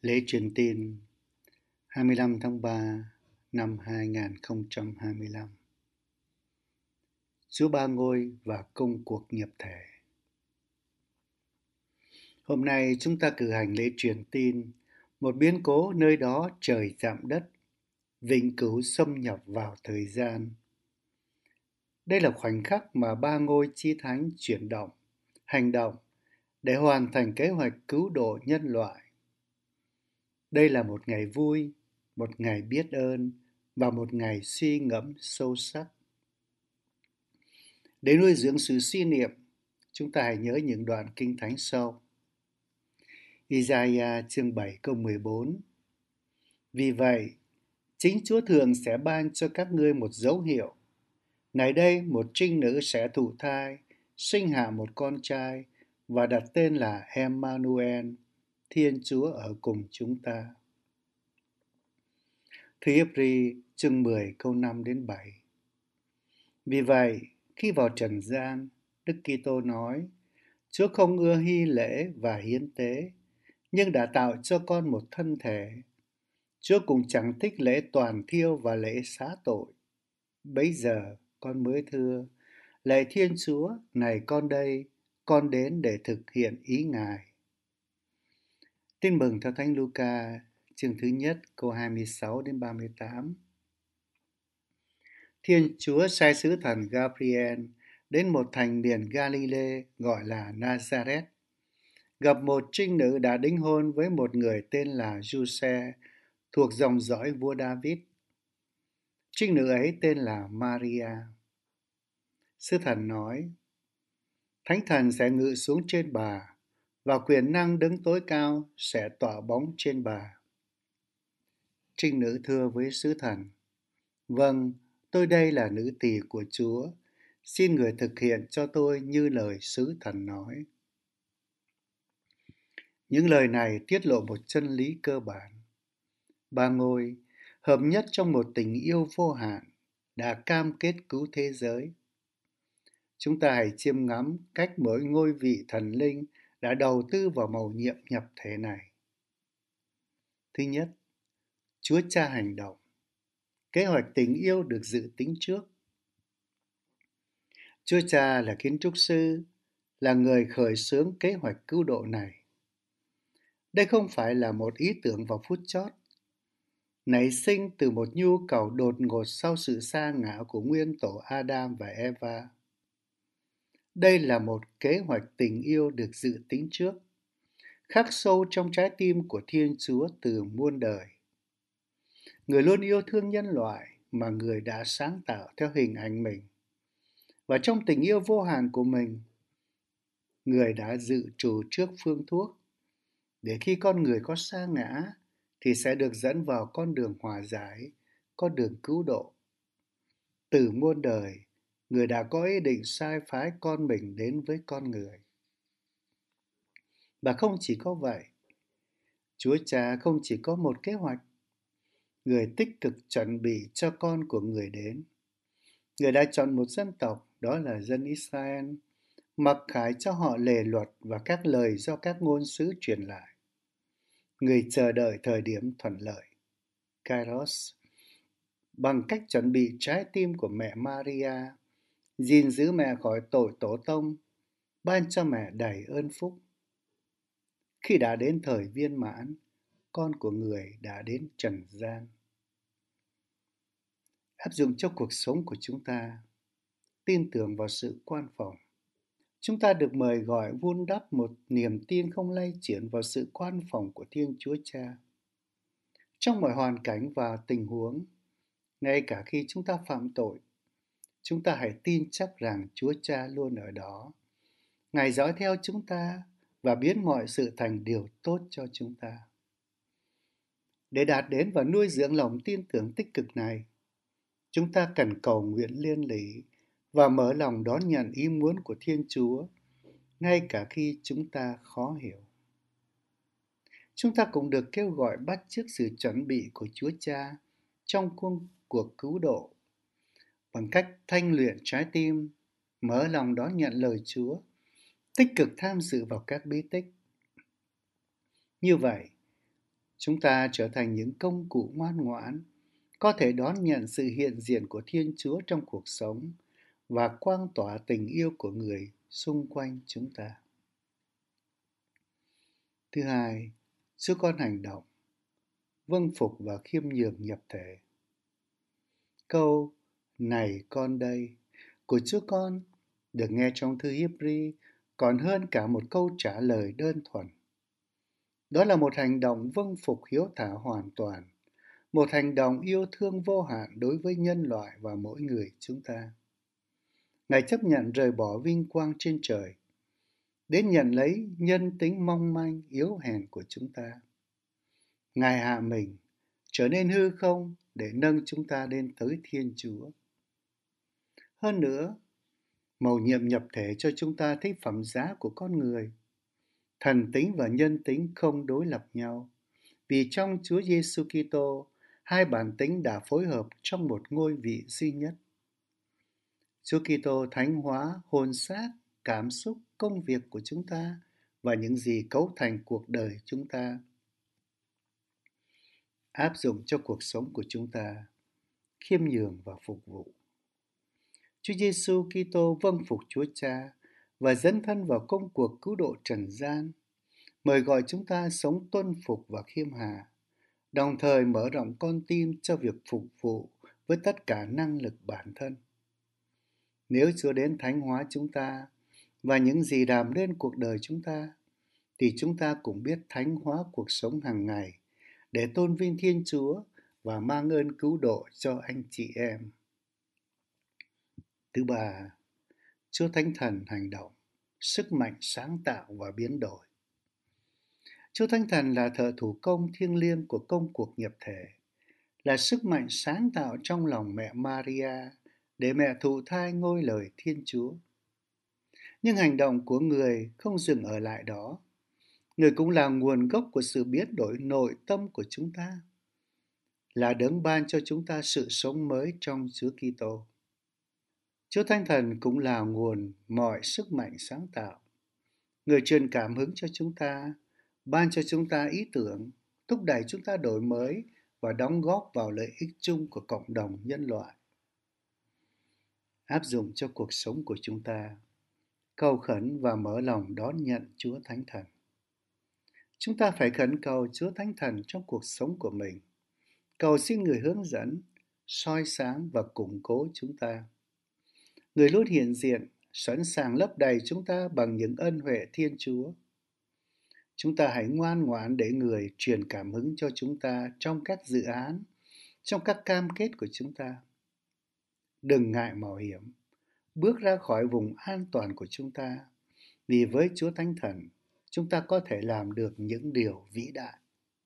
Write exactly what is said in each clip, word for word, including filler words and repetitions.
Lễ truyền tin hai mươi lăm tháng ba năm hai nghìn không trăm hai mươi lăm. Chúa Ba Ngôi và công cuộc nhập thể. Hôm nay chúng ta cử hành lễ truyền tin, một biến cố nơi đó trời chạm đất, vĩnh cửu xâm nhập vào thời gian. Đây là khoảnh khắc mà Ba Ngôi Chí Thánh chuyển động, hành động để hoàn thành kế hoạch cứu độ nhân loại. Đây là một ngày vui, một ngày biết ơn và một ngày suy ngẫm sâu sắc. Để nuôi dưỡng sự suy niệm, chúng ta hãy nhớ những đoạn kinh thánh sau. Isaiah chương bảy câu mười bốn. Vì vậy, chính Chúa Thường sẽ ban cho các ngươi một dấu hiệu. Này đây, một trinh nữ sẽ thụ thai, sinh hạ một con trai và đặt tên là Emmanuel, Thiên Chúa ở cùng chúng ta. Thư Hê-bri chương mười câu năm đến bảy. Vì vậy, khi vào trần gian, Đức Kitô nói, Chúa không ưa hy lễ và hiến tế, nhưng đã tạo cho con một thân thể. Chúa cũng chẳng thích lễ toàn thiêu và lễ xá tội. Bấy giờ con mới thưa, lạy Thiên Chúa, này con đây, con đến để thực hiện ý Ngài. Tin mừng theo Thánh Luca, chương thứ nhất, câu hai mươi sáu đến ba mươi tám. Thiên Chúa sai sứ thần Gabriel đến một thành miền Galilee gọi là Nazareth, gặp một trinh nữ đã đính hôn với một người tên là Giuse, thuộc dòng dõi vua David. Trinh nữ ấy tên là Maria. Sứ thần nói, Thánh thần sẽ ngự xuống trên bà, và quyền năng Đấng Tối Cao sẽ tỏa bóng trên bà. Trinh nữ thưa với sứ thần, vâng, tôi đây là nữ tỳ của Chúa, xin người thực hiện cho tôi như lời sứ thần nói. Những lời này tiết lộ một chân lý cơ bản. Ba Ngôi, hợp nhất trong một tình yêu vô hạn, đã cam kết cứu thế giới. Chúng ta hãy chiêm ngắm cách mỗi ngôi vị thần linh đã đầu tư vào mầu nhiệm nhập thể này. Thứ nhất, Chúa Cha hành động. Kế hoạch tình yêu được dự tính trước. Chúa Cha là kiến trúc sư, là người khởi xướng kế hoạch cứu độ này. Đây không phải là một ý tưởng vào phút chót, nảy sinh từ một nhu cầu đột ngột sau sự sa ngã của nguyên tổ Adam và Eva. Đây là một kế hoạch tình yêu được dự tính trước, khắc sâu trong trái tim của Thiên Chúa từ muôn đời. Người luôn yêu thương nhân loại mà Người đã sáng tạo theo hình ảnh mình. Và trong tình yêu vô hạn của mình, Người đã dự trù trước phương thuốc, để khi con người có sa ngã, thì sẽ được dẫn vào con đường hòa giải, con đường cứu độ. Từ muôn đời, Người đã có ý định sai phái con mình đến với con người. Và không chỉ có vậy, Chúa Cha không chỉ có một kế hoạch. Người tích cực chuẩn bị cho con của Người đến. Người đã chọn một dân tộc, đó là dân Israel, mặc khải cho họ lề luật và các lời do các ngôn sứ truyền lại. Người chờ đợi thời điểm thuận lợi, Kairos, bằng cách chuẩn bị trái tim của mẹ Maria, gìn giữ mẹ khỏi tội tổ tông, ban cho mẹ đầy ơn phúc. Khi đã đến thời viên mãn, con của Người đã đến trần gian. Áp dụng cho cuộc sống của chúng ta, tin tưởng vào sự quan phòng. Chúng ta được mời gọi vun đắp một niềm tin không lay chuyển vào sự quan phòng của Thiên Chúa Cha. Trong mọi hoàn cảnh và tình huống, ngay cả khi chúng ta phạm tội, chúng ta hãy tin chắc rằng Chúa Cha luôn ở đó. Ngài dõi theo chúng ta và biến mọi sự thành điều tốt cho chúng ta. Để đạt đến và nuôi dưỡng lòng tin tưởng tích cực này, chúng ta cần cầu nguyện liên lý và mở lòng đón nhận ý muốn của Thiên Chúa, ngay cả khi chúng ta khó hiểu. Chúng ta cũng được kêu gọi bắt chước sự chuẩn bị của Chúa Cha trong công cuộc cứu độ, bằng cách thanh luyện trái tim, mở lòng đón nhận lời Chúa, tích cực tham dự vào các bí tích. Như vậy, Chúng ta trở thành những công cụ ngoan ngoãn, có thể đón nhận sự hiện diện của Thiên Chúa trong cuộc sống và quang tỏa tình yêu của người xung quanh chúng ta. Thứ hai, Chúa Con hành động, vâng phục và khiêm nhường nhập thể. Câu "Này con đây" của Chúa Con được nghe trong thư Hebri còn hơn cả một câu trả lời đơn thuần. Đó là một hành động vâng phục hiếu thảo hoàn toàn, một hành động yêu thương vô hạn đối với nhân loại và mỗi người chúng ta. Ngài chấp nhận rời bỏ vinh quang trên trời, đến nhận lấy nhân tính mong manh, yếu hèn của chúng ta. Ngài hạ mình, trở nên hư không để nâng chúng ta lên tới Thiên Chúa. Hơn nữa, mầu nhiệm nhập thể cho chúng ta thấy phẩm giá của con người. Thần tính và nhân tính không đối lập nhau, vì trong Chúa Giêsu Kitô, hai bản tính đã phối hợp trong một ngôi vị duy nhất. Chúa Kitô thánh hóa hồn xác, cảm xúc, công việc của chúng ta và những gì cấu thành cuộc đời chúng ta, áp dụng cho cuộc sống của chúng ta, khiêm nhường và phục vụ. Chúa Giêsu Kitô vâng phục Chúa Cha và dấn thân vào công cuộc cứu độ trần gian, mời gọi chúng ta sống tuân phục và khiêm hạ, đồng thời mở rộng con tim cho việc phục vụ với tất cả năng lực bản thân. Nếu Chúa đến thánh hóa chúng ta và những gì làm nên cuộc đời chúng ta, thì chúng ta cũng biết thánh hóa cuộc sống hàng ngày để tôn vinh Thiên Chúa và mang ơn cứu độ cho anh chị em. Thứ ba, Chúa Thánh Thần hành động, sức mạnh sáng tạo và biến đổi. Chúa Thánh Thần là thợ thủ công thiêng liêng của công cuộc nhập thể, là sức mạnh sáng tạo trong lòng mẹ Maria để mẹ thụ thai ngôi lời Thiên Chúa. Nhưng hành động của người không dừng ở lại đó. Người cũng là nguồn gốc của sự biến đổi nội tâm của chúng ta, là đấng ban cho chúng ta sự sống mới trong Chúa Kitô. Chúa Thánh Thần cũng là nguồn mọi sức mạnh sáng tạo. Người truyền cảm hứng cho chúng ta, ban cho chúng ta ý tưởng, thúc đẩy chúng ta đổi mới và đóng góp vào lợi ích chung của cộng đồng nhân loại. Áp dụng cho cuộc sống của chúng ta, cầu khẩn và mở lòng đón nhận Chúa Thánh Thần. Chúng ta phải khẩn cầu Chúa Thánh Thần trong cuộc sống của mình, cầu xin người hướng dẫn, soi sáng và củng cố chúng ta. Người luôn hiện diện, sẵn sàng lấp đầy chúng ta bằng những ân huệ Thiên Chúa. Chúng ta hãy ngoan ngoãn để người truyền cảm hứng cho chúng ta trong các dự án, trong các cam kết của chúng ta. Đừng ngại mạo hiểm, bước ra khỏi vùng an toàn của chúng ta, vì với Chúa Thánh Thần, chúng ta có thể làm được những điều vĩ đại.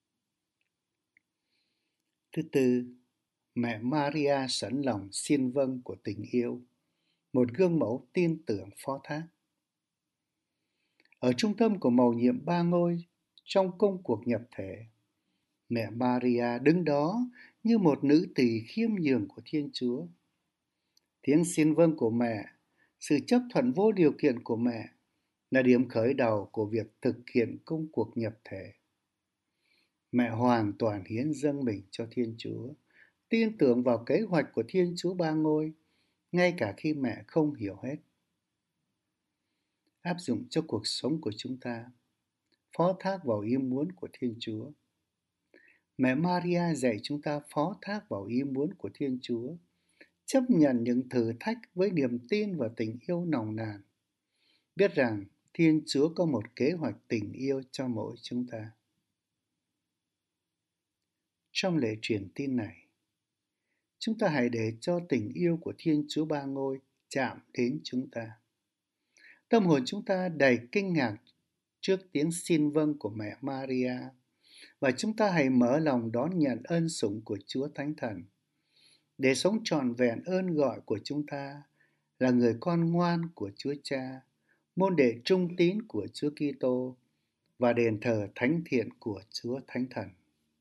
Thứ tư, mẹ Maria sẵn lòng xin vâng của tình yêu, một gương mẫu tin tưởng phó thác. Ở trung tâm của mầu nhiệm ba ngôi trong công cuộc nhập thể, mẹ Maria đứng đó như một nữ tỳ khiêm nhường của Thiên Chúa. Tiếng xin vâng của mẹ, sự chấp thuận vô điều kiện của mẹ là điểm khởi đầu của việc thực hiện công cuộc nhập thể. Mẹ hoàn toàn hiến dâng mình cho Thiên Chúa, tin tưởng vào kế hoạch của Thiên Chúa ba ngôi, ngay cả khi mẹ không hiểu hết. Áp dụng cho cuộc sống của chúng ta, phó thác vào ý muốn của Thiên Chúa. Mẹ Maria dạy chúng ta phó thác vào ý muốn của Thiên Chúa, chấp nhận những thử thách với niềm tin và tình yêu nồng nàn, biết rằng Thiên Chúa có một kế hoạch tình yêu cho mỗi chúng ta. Trong lễ truyền tin này, chúng ta hãy để cho tình yêu của Thiên Chúa ba ngôi chạm đến chúng ta. Tâm hồn chúng ta đầy kinh ngạc trước tiếng xin vâng của mẹ Maria, và chúng ta hãy mở lòng đón nhận ân sủng của Chúa Thánh Thần, để sống trọn vẹn ơn gọi của chúng ta là người con ngoan của Chúa Cha, môn đệ trung tín của Chúa Kitô và đền thờ thánh thiện của Chúa Thánh Thần.